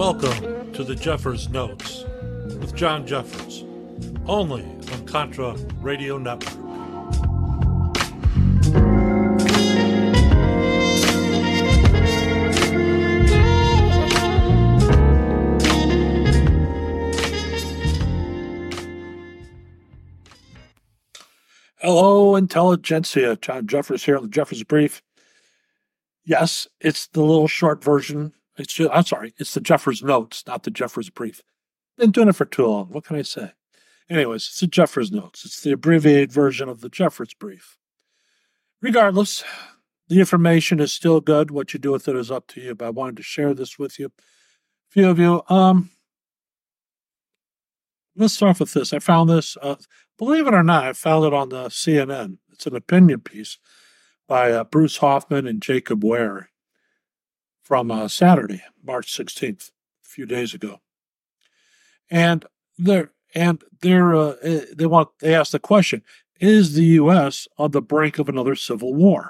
Welcome to the Jeffers Notes with John Jeffers, only on Contra Radio Network. Hello, intelligentsia. John Jeffers here on the Jeffers Brief. Yes, it's the little short version. It's the Jeffers Notes, not the Jeffers Brief. Been doing it for too long. What can I say? Anyways, it's the Jeffers Notes. It's the abbreviated version of the Jeffers Brief. Regardless, the information is still good. What you do with it is up to you, but I wanted to share this with you. A few of you. Let's start off with this. I found this, believe it or not, I found it on the CNN. It's an opinion piece by Bruce Hoffman and Jacob Ware from Saturday, March 16th, a few days ago. And they asked the question, is the U.S. on the brink of another civil war?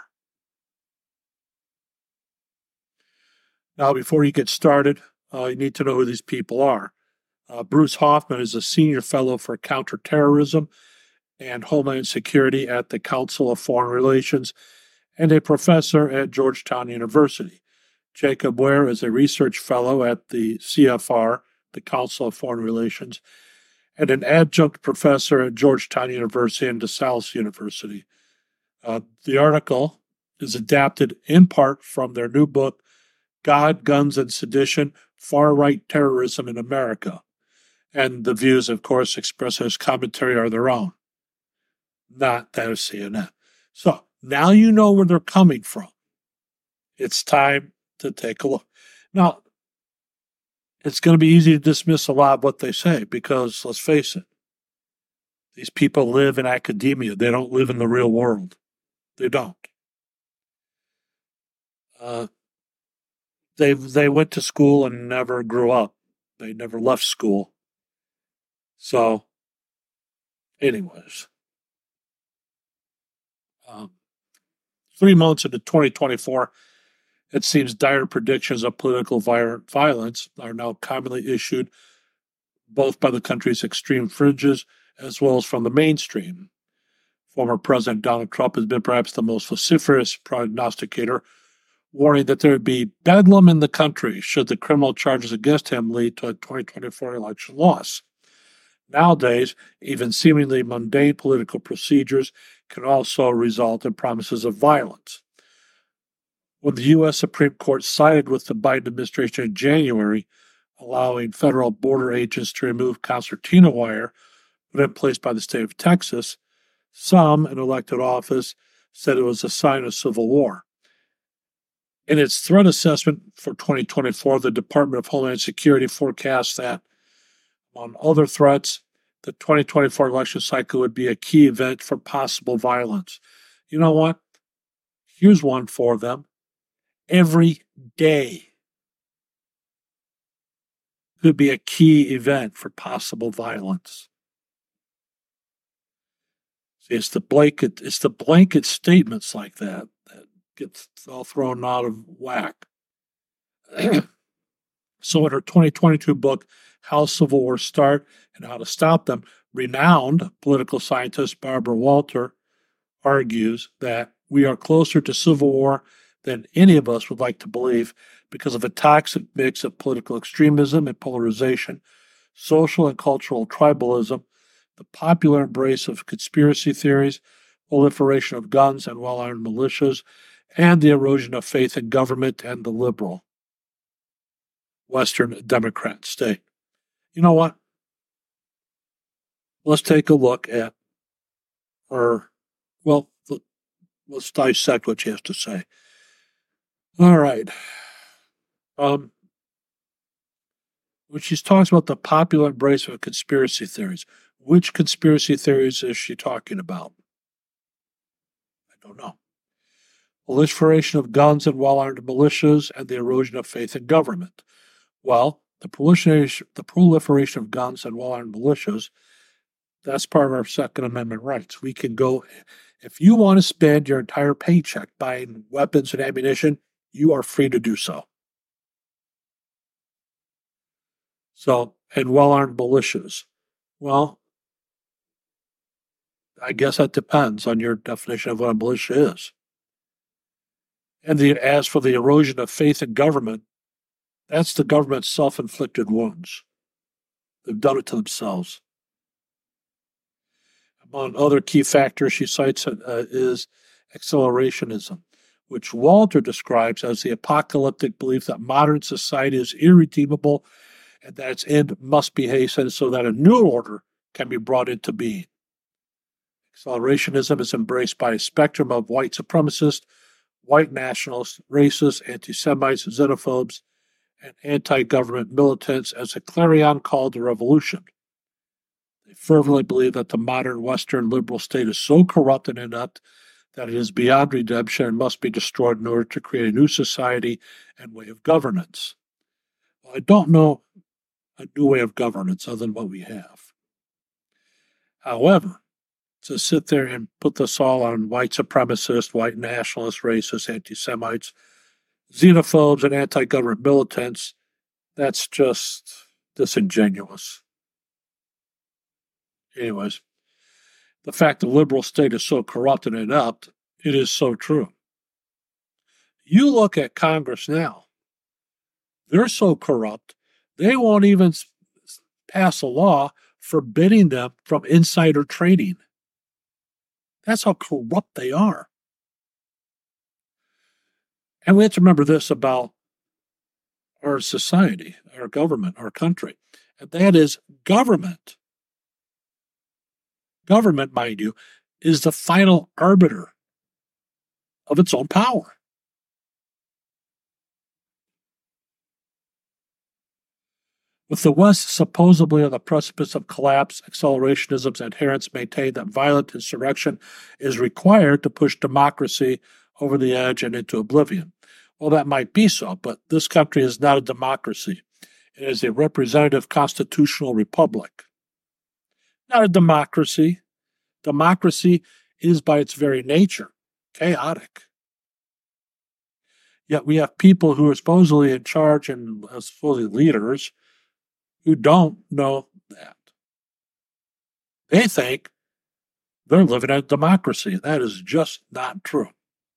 Now, before you get started, you need to know who these people are. Bruce Hoffman is a senior fellow for counterterrorism and homeland security at the Council of Foreign Relations and a professor at Georgetown University. Jacob Ware is a research fellow at the CFR, the Council of Foreign Relations, and an adjunct professor at Georgetown University and DeSales University. The article is adapted in part from their new book, God, Guns, and Sedition, Far-Right Terrorism in America. And the views, of course, expressed as commentary are their own, not that of CNN. So now you know where they're coming from. It's time to take a look. Now, it's going to be easy to dismiss a lot of what they say because, let's face it, these people live in academia. They don't live in the real world. They don't. They went to school and never grew up. They never left school. So, anyways, 3 months into 2024, it seems dire predictions of political violence are now commonly issued both by the country's extreme fringes as well as from the mainstream. Former President Donald Trump has been perhaps the most vociferous prognosticator, warning that there would be bedlam in the country should the criminal charges against him lead to a 2024 election loss. Nowadays, even seemingly mundane political procedures can also result in promises of violence. When the U.S. Supreme Court sided with the Biden administration in January, allowing federal border agents to remove concertina wire put in place by the state of Texas, some in elected office said it was a sign of civil war. In its threat assessment for 2024, the Department of Homeland Security forecasts that, among other threats, the 2024 election cycle would be a key event for possible violence. You know what? Here's one for them. Every day could be a key event for possible violence. See, it's the blanket statements like that gets all thrown out of whack. So in her 2022 book, How Civil Wars Start and How to Stop Them, renowned political scientist Barbara Walter argues that we are closer to civil war than any of us would like to believe because of a toxic mix of political extremism and polarization, social and cultural tribalism, the popular embrace of conspiracy theories, proliferation of guns and well-armed militias, and the erosion of faith in government and the liberal Western Democrat state. You know what? Let's take a look at her. Well, let's dissect what she has to say. All right. When she talks about the popular embrace of conspiracy theories, which conspiracy theories is she talking about? I don't know. Proliferation of guns and well-armed militias and the erosion of faith in government. Well, the proliferation of guns and well-armed militias, that's part of our Second Amendment rights. We can go, if you want to spend your entire paycheck buying weapons and ammunition, you are free to do so. So, and well-armed militias. Well, I guess that depends on your definition of what a militia is. And as for the erosion of faith in government, that's the government's self-inflicted wounds. They've done it to themselves. Among other key factors she cites is accelerationism, which Walter describes as the apocalyptic belief that modern society is irredeemable and that its end must be hastened so that a new order can be brought into being. Accelerationism is embraced by a spectrum of white supremacists, white nationalists, racists, anti Semites, xenophobes, and anti government militants as a clarion call to revolution. They fervently believe that the modern Western liberal state is so corrupt and inept that it is beyond redemption and must be destroyed in order to create a new society and way of governance. Well, I don't know a new way of governance other than what we have. However, to sit there and put this all on white supremacists, white nationalists, racists, anti Semites, xenophobes, and anti government militants, that's just disingenuous. Anyways, the fact the liberal state is so corrupt and inept, it is so true. You look at Congress now, they're so corrupt, they won't even pass a law forbidding them from insider trading. That's how corrupt they are. And we have to remember this about our society, our government, our country, and that is government. Government, mind you, is the final arbiter of its own power. With the West supposedly on the precipice of collapse, accelerationism's adherents maintain that violent insurrection is required to push democracy over the edge and into oblivion. Well, that might be so, but this country is not a democracy. It is a representative constitutional republic. Not a democracy. Democracy is by its very nature chaotic. Yet we have people who are supposedly in charge and supposedly leaders who don't know that. They think they're living in a democracy. That is just not true.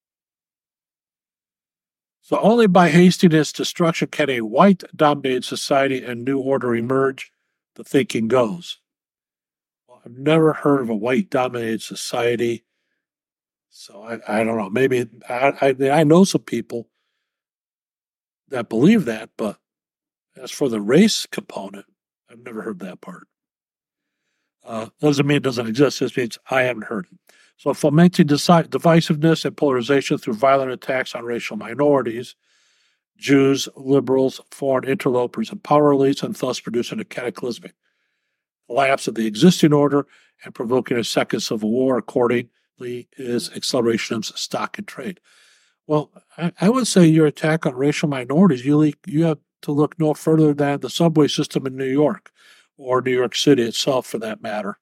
So only by hasting its destruction can a white-dominated society and new order emerge, the thinking goes. Well, I've never heard of a white-dominated society, so I don't know. Maybe I know some people that believe that, but as for the race component, I've never heard that part. Doesn't mean it doesn't exist. This means I haven't heard it. So fomenting divisiveness and polarization through violent attacks on racial minorities, Jews, liberals, foreign interlopers, and power elites, and thus producing a cataclysmic collapse of the existing order and provoking a second civil war, accordingly, is accelerationism's stock and trade. Well, I would say your attack on racial minorities, you have to look no further than the subway system in New York, or New York City itself, for that matter.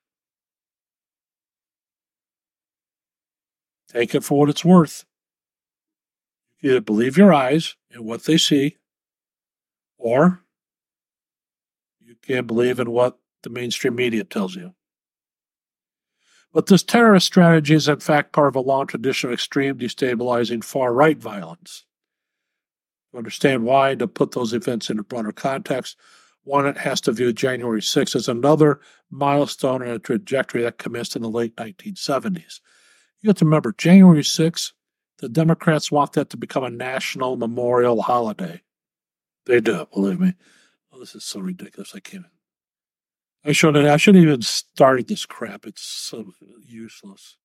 Take it for what it's worth. You either believe your eyes and what they see, or you can't believe in what the mainstream media tells you. But this terrorist strategy is in fact part of a long tradition of extreme, destabilizing far-right violence. To understand why, to put those events in a broader context, one has to view January 6th as another milestone in a trajectory that commenced in the late 1970s. You have to remember, January 6th, the Democrats want that to become a national memorial holiday. They do, believe me. Oh, this is so ridiculous. I can't. I shouldn't even started this crap. It's so useless.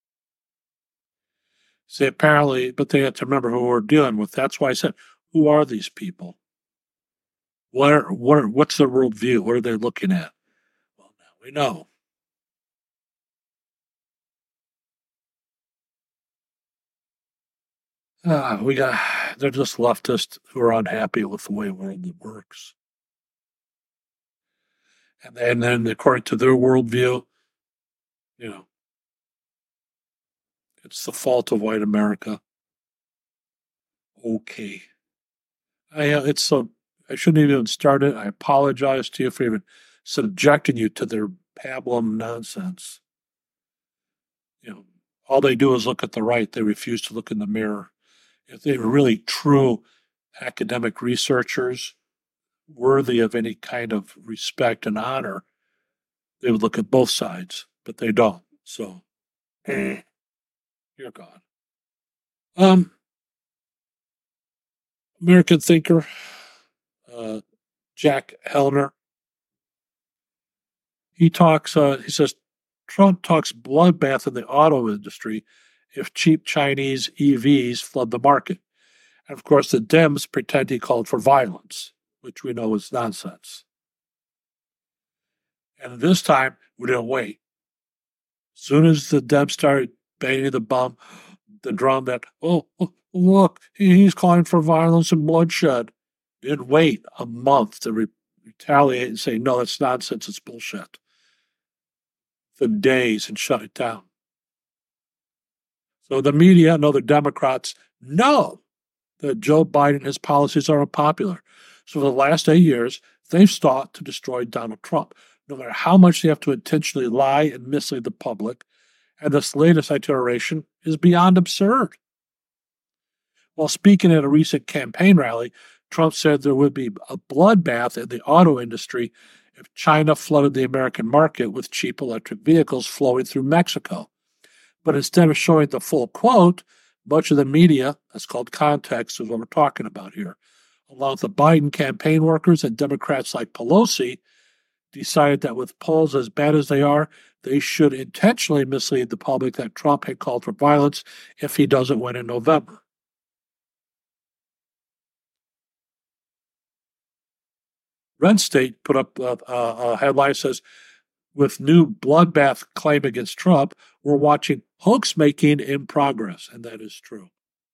See, apparently, but they have to remember who we're dealing with. That's why I said, who are these people? What's their worldview? What are they looking at? Well, now we know. They're just leftists who are unhappy with the way world works. And then according to their worldview, you know, it's the fault of white America. Okay. It's so, I shouldn't even start it. I apologize to you for even subjecting you to their pablum nonsense. All they do is look at the right. They refuse to look in the mirror. If they were really true academic researchers worthy of any kind of respect and honor, they would look at both sides, but they don't. So, you're gone. American thinker, Jack Hellner, he says, Trump talks bloodbath in the auto industry if cheap Chinese EVs flood the market. And of course, the Dems pretend he called for violence, which we know is nonsense. And this time, we didn't wait. As soon as the Dems started banging the drum that, look, he's calling for violence and bloodshed, didn't wait a month to retaliate and say, no, that's nonsense, it's bullshit. For days and shut it down. So the media and other Democrats know that Joe Biden and his policies are unpopular. So for the last 8 years, they've sought to destroy Donald Trump, no matter how much they have to intentionally lie and mislead the public. And this latest iteration is beyond absurd. While speaking at a recent campaign rally, Trump said there would be a bloodbath in the auto industry if China flooded the American market with cheap electric vehicles flowing through Mexico. But instead of showing the full quote, much of the media, that's called context, is what we're talking about here, along with the Biden campaign workers and Democrats like Pelosi, decided that with polls as bad as they are, they should intentionally mislead the public that Trump had called for violence if he doesn't win in November. Red State put up a headline that says, with new bloodbath claim against Trump, we're watching hoax making in progress, and that is true.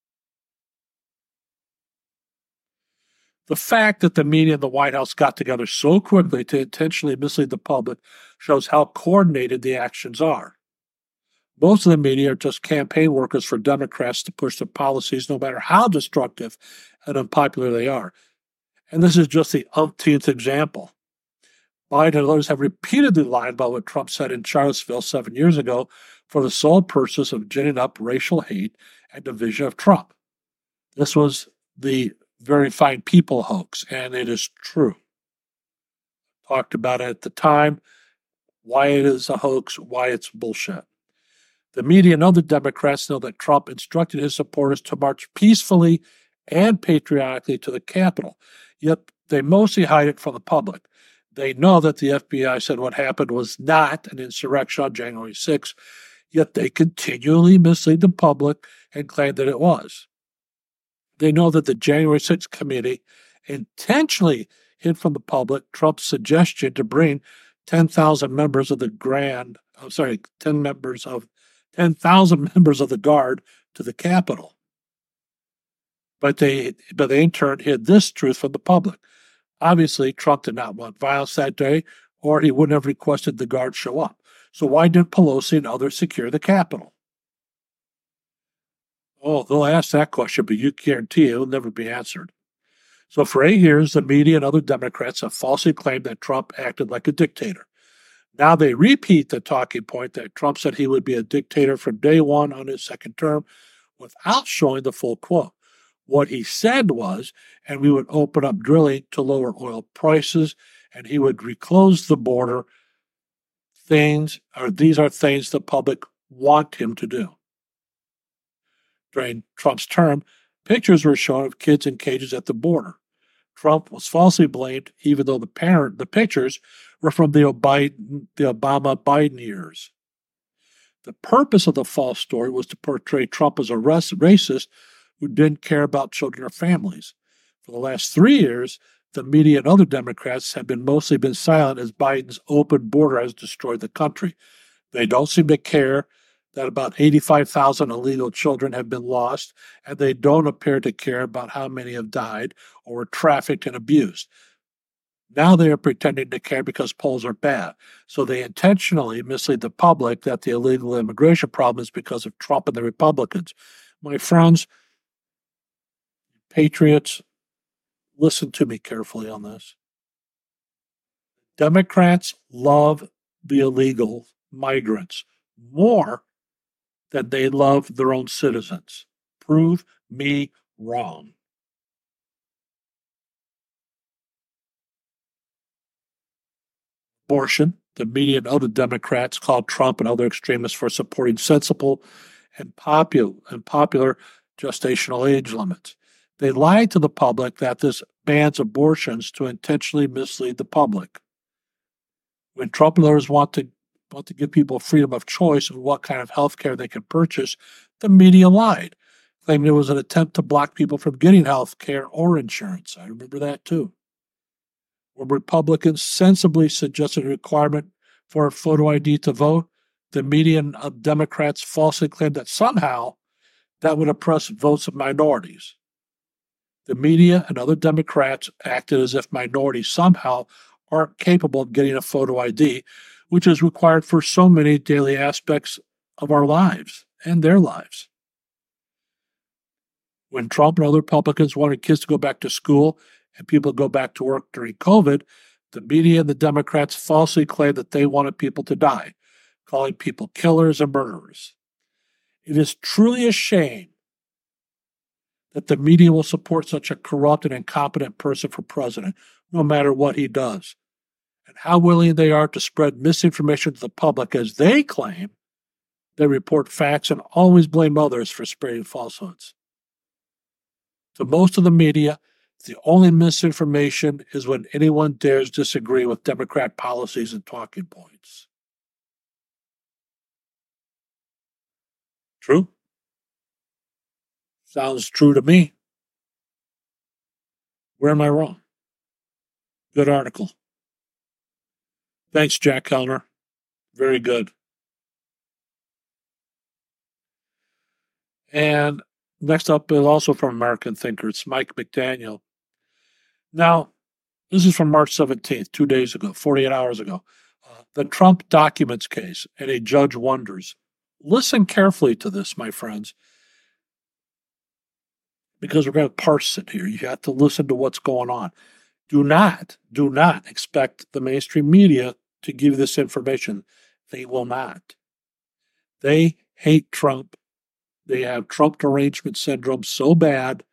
The fact that the media and the White House got together so quickly to intentionally mislead the public shows how coordinated the actions are. Most of the media are just campaign workers for Democrats to push their policies, no matter how destructive and unpopular they are. And this is just the umpteenth example. Biden and others have repeatedly lied about what Trump said in Charlottesville 7 years ago for the sole purpose of ginning up racial hate and division of Trump. This was the very fine people hoax, and it is true. Talked about it at the time, why it is a hoax, why it's bullshit. The media and other Democrats know that Trump instructed his supporters to march peacefully and patriotically to the Capitol, yet they mostly hide it from the public. They know that the FBI said what happened was not an insurrection on January 6th, yet they continually mislead the public and claim that it was. They know that the January 6th committee intentionally hid from the public Trump's suggestion to bring 10,000 members of the 10,000 members of the Guard to the Capitol. But they in turn hid this truth from the public. Obviously, Trump did not want violence that day, or he wouldn't have requested the Guard show up. So why didn't Pelosi and others secure the Capitol? Oh, they'll ask that question, but you guarantee it will never be answered. So for 8 years, the media and other Democrats have falsely claimed that Trump acted like a dictator. Now they repeat the talking point that Trump said he would be a dictator from day one on his second term without showing the full quote. What he said was, and we would open up drilling to lower oil prices, and he would reclose the border. These are things the public want him to do. During Trump's term, pictures were shown of kids in cages at the border. Trump was falsely blamed, even though the pictures were from the Obama-Biden years. The purpose of the false story was to portray Trump as a racist who didn't care about children or families. For the last 3 years, the media and other Democrats have mostly been silent as Biden's open border has destroyed the country. They don't seem to care that about 85,000 illegal children have been lost, and they don't appear to care about how many have died or were trafficked and abused. Now they are pretending to care because polls are bad, so they intentionally mislead the public that the illegal immigration problem is because of Trump and the Republicans. My friends, patriots, Listen to me carefully on this. Democrats love the illegal migrants more than they love their own citizens. Prove me wrong. Abortion, the media and other Democrats called Trump and other extremists for supporting sensible and popular gestational age limits. They lied to the public that this bans abortions to intentionally mislead the public. When Trump and others want to give people freedom of choice of what kind of health care they can purchase, the media lied, claiming it was an attempt to block people from getting health care or insurance. I remember that too. When Republicans sensibly suggested a requirement for a photo ID to vote, the media and Democrats falsely claimed that somehow that would oppress votes of minorities. The media and other Democrats acted as if minorities somehow aren't capable of getting a photo ID, which is required for so many daily aspects of our lives and their lives. When Trump and other Republicans wanted kids to go back to school and people to go back to work during COVID, the media and the Democrats falsely claimed that they wanted people to die, calling people killers and murderers. It is truly a shame that the media will support such a corrupt and incompetent person for president, no matter what he does, and how willing they are to spread misinformation to the public as they claim they report facts and always blame others for spreading falsehoods. To most of the media, the only misinformation is when anyone dares disagree with Democrat policies and talking points. True? Sounds true to me. Where am I wrong? Good article. Thanks, Jack Kellner. Very good. And next up is also from American Thinker. It's Mike McDaniel. Now, this is from March 17th, 2 days ago, 48 hours ago. The Trump documents case, and a judge wonders. Listen carefully to this, my friends, because we're going to parse it here. You have to listen to what's going on. Do not expect the mainstream media to give you this information. They will not. They hate Trump. They have Trump derangement syndrome so bad,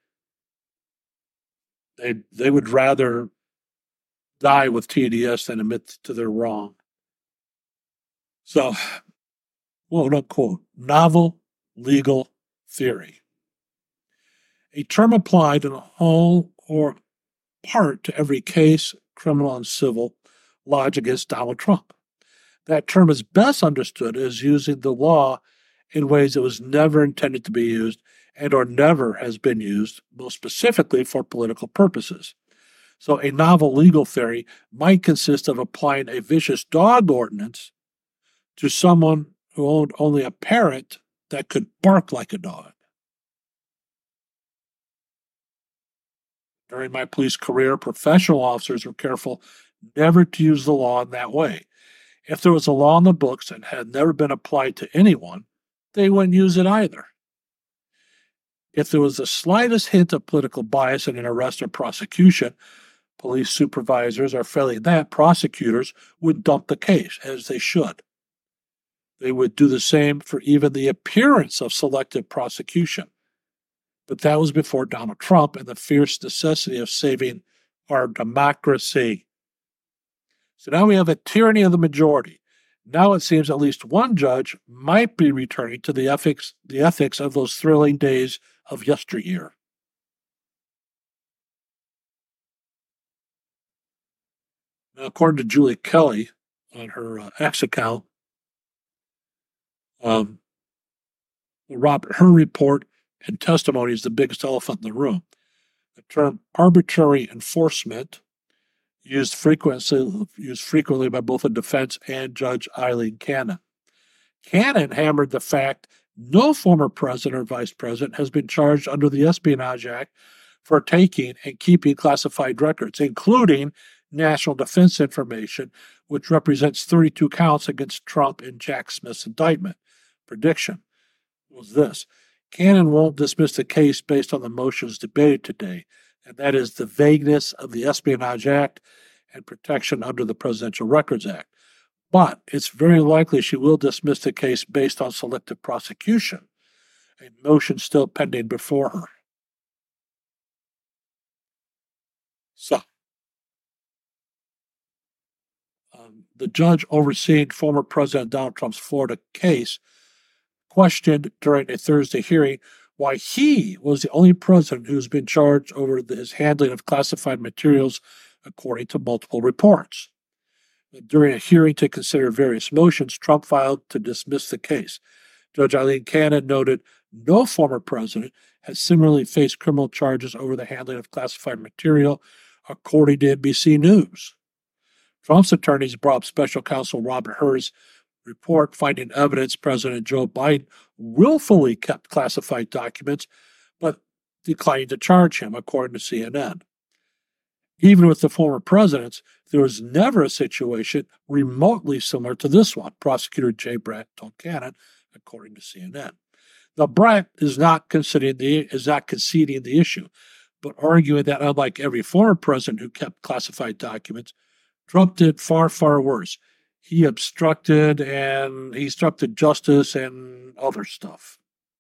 they would rather die with TDS than admit to their wrong. So, quote unquote, novel legal theory. A term applied in a whole or part to every case, criminal and civil, lodged against Donald Trump. That term is best understood as using the law in ways it was never intended to be used and or never has been used, most specifically for political purposes. So a novel legal theory might consist of applying a vicious dog ordinance to someone who owned only a parrot that could bark like a dog. During my police career, professional officers were careful never to use the law in that way. If there was a law in the books and had never been applied to anyone, they wouldn't use it either. If there was the slightest hint of political bias in an arrest or prosecution, police supervisors, or failing that, prosecutors would dump the case, as they should. They would do the same for even the appearance of selective prosecution. But that was before Donald Trump and the fierce necessity of saving our democracy. So now we have a tyranny of the majority. Now it seems at least one judge might be returning to the ethics of those thrilling days of yesteryear. Now, according to Julie Kelly on her X account, her report and testimony is the biggest elephant in the room. The term arbitrary enforcement used frequently by both the defense and Judge Eileen Cannon. Cannon hammered the fact no former president or vice president has been charged under the Espionage Act for taking and keeping classified records, including national defense information, which represents 32 counts against Trump in Jack Smith's indictment. Prediction was this: Cannon won't dismiss the case based on the motions debated today, and that is the vagueness of the Espionage Act and protection under the Presidential Records Act. But it's very likely she will dismiss the case based on selective prosecution, a motion still pending before her. So, the judge overseeing former President Donald Trump's Florida case questioned during a Thursday hearing why he was the only president who's been charged over his handling of classified materials, according to multiple reports. During a hearing to consider various motions, Trump filed to dismiss the case. Judge Eileen Cannon noted no former president has similarly faced criminal charges over the handling of classified material, according to NBC News. Trump's attorneys brought up special counsel Robert Hur's report finding evidence President Joe Biden willfully kept classified documents, but declined to charge him, according to CNN. Even with the former presidents, there was never a situation remotely similar to this one, Prosecutor Jay Bratt told Cannon, according to CNN. Now, Bratt is not conceding the issue, but arguing that unlike every former president who kept classified documents, Trump did far, far worse. He obstructed justice and other stuff.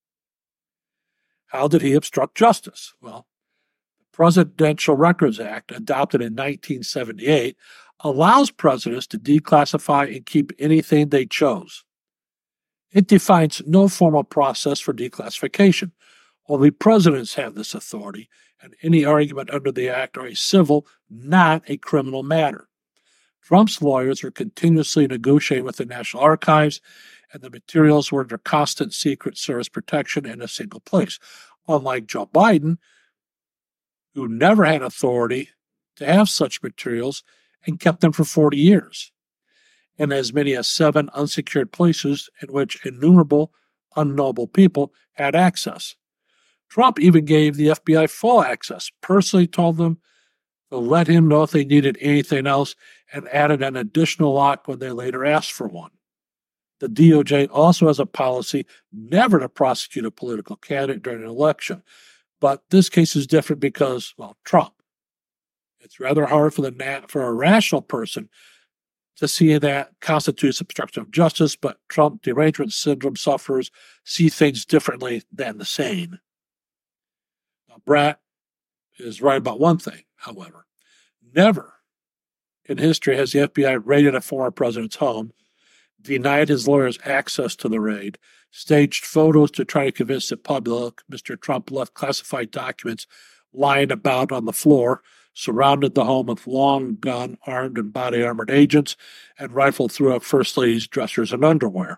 How did he obstruct justice? Well, the Presidential Records Act, adopted in 1978, allows presidents to declassify and keep anything they chose. It defines no formal process for declassification. Only presidents have this authority, and any argument under the act are a civil, not a criminal matter. Trump's lawyers are continuously negotiating with the National Archives, and the materials were under constant Secret Service protection in a single place, unlike Joe Biden, who never had authority to have such materials and kept them for 40 years, in as many as 7 unsecured places in which innumerable unknowable people had access. Trump even gave the FBI full access, personally told them to let him know if they needed anything else, and added an additional lock when they later asked for one. The DOJ also has a policy never to prosecute a political candidate during an election. But this case is different because, well, Trump. It's rather hard for a rational person to see that constitutes obstruction of justice, but Trump derangement syndrome sufferers see things differently than the sane. Now, Bratt is right about one thing, however. Never in history has the FBI raided a former president's home, denied his lawyers access to the raid, staged photos to try to convince the public Mr. Trump left classified documents lying about on the floor, surrounded the home with long gun, armed and body armored agents, and rifled through a First Lady's dressers and underwear.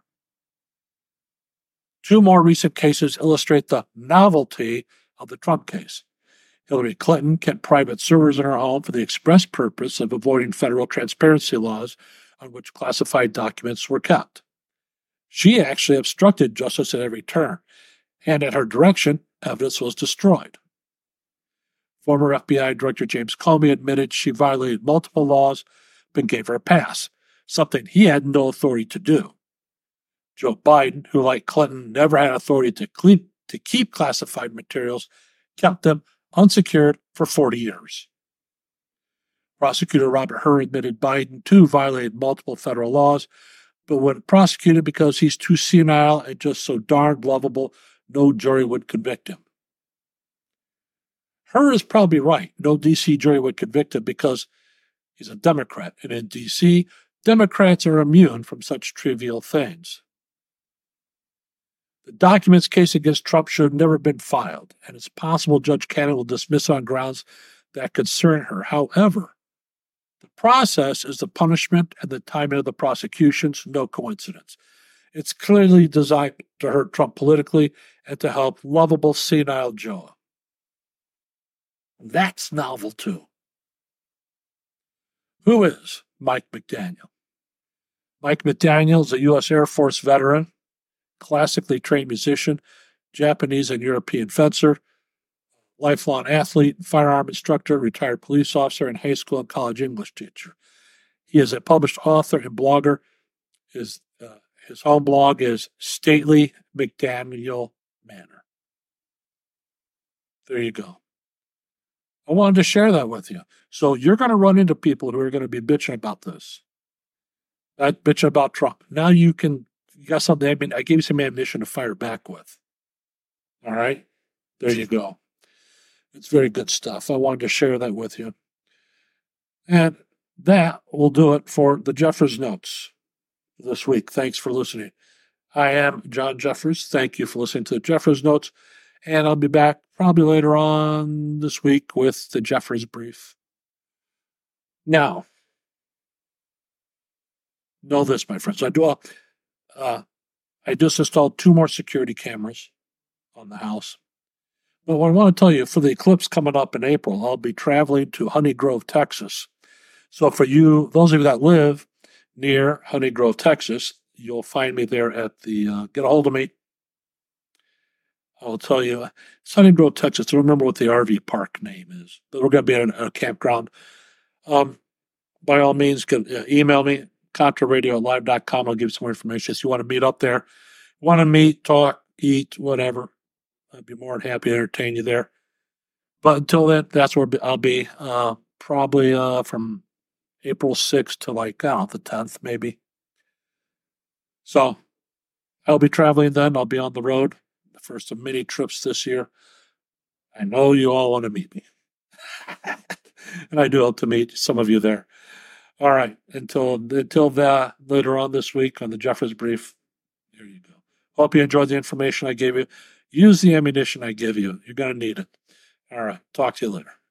2 more recent cases illustrate the novelty of the Trump case. Hillary Clinton kept private servers in her home for the express purpose of avoiding federal transparency laws on which classified documents were kept. She actually obstructed justice at every turn, and at her direction, evidence was destroyed. Former FBI Director James Comey admitted she violated multiple laws, but gave her a pass, something he had no authority to do. Joe Biden, who like Clinton never had authority to keep classified materials, kept them unsecured for 40 years. Prosecutor Robert Hur admitted Biden, too, violated multiple federal laws, but wasn't prosecuted because he's too senile and just so darned lovable, no jury would convict him. Hur is probably right. No D.C. jury would convict him because he's a Democrat, and in D.C., Democrats are immune from such trivial things. The documents case against Trump should have never been filed, and it's possible Judge Cannon will dismiss on grounds that concern her. However, the process is the punishment and the timing of the prosecutions, no coincidence. It's clearly designed to hurt Trump politically and to help lovable senile Joe. That's novel, too. Who is Mike McDaniel? Mike McDaniel is a U.S. Air Force veteran, classically trained musician, Japanese and European fencer, lifelong athlete, firearm instructor, retired police officer, and high school and college English teacher. He is a published author and blogger. His home blog is Stately McDaniel Manor. There you go. I wanted to share that with you. So you're going to run into people who are going to be bitching about this. That bitching about Trump. Now you got something. I mean, I gave you some ammunition to fire back with. All right. There you go. It's very good stuff. I wanted to share that with you. And that will do it for the Jeffers Notes this week. Thanks for listening. I am John Jeffers. Thank you for listening to the Jeffers Notes. And I'll be back probably later on this week with the Jeffers Brief. Now, know this, my friends. I just installed 2 more security cameras on the house. But what I want to tell you, for the eclipse coming up in April, I'll be traveling to Honey Grove, Texas. So for you, those of you that live near Honey Grove, Texas, you'll find me there at the, get a hold of me. I'll tell you, it's Honey Grove, Texas. I don't remember what the RV park name is, but we're going to be at a campground. By all means, email me, contraradio@live.com. I'll give you some more information. If you want to meet up there, want to meet, talk, eat, whatever, I'd be more than happy to entertain you there. But until then, that's where I'll be, probably from April 6th to the 10th, maybe. So I'll be traveling then. I'll be on the road. The first of many trips this year. I know you all want to meet me. And I do hope to meet some of you there. All right. Until that later on this week on the Jeffers Brief, there you go. Hope you enjoyed the information I gave you. Use the ammunition I give you. You're going to need it. All right. Talk to you later.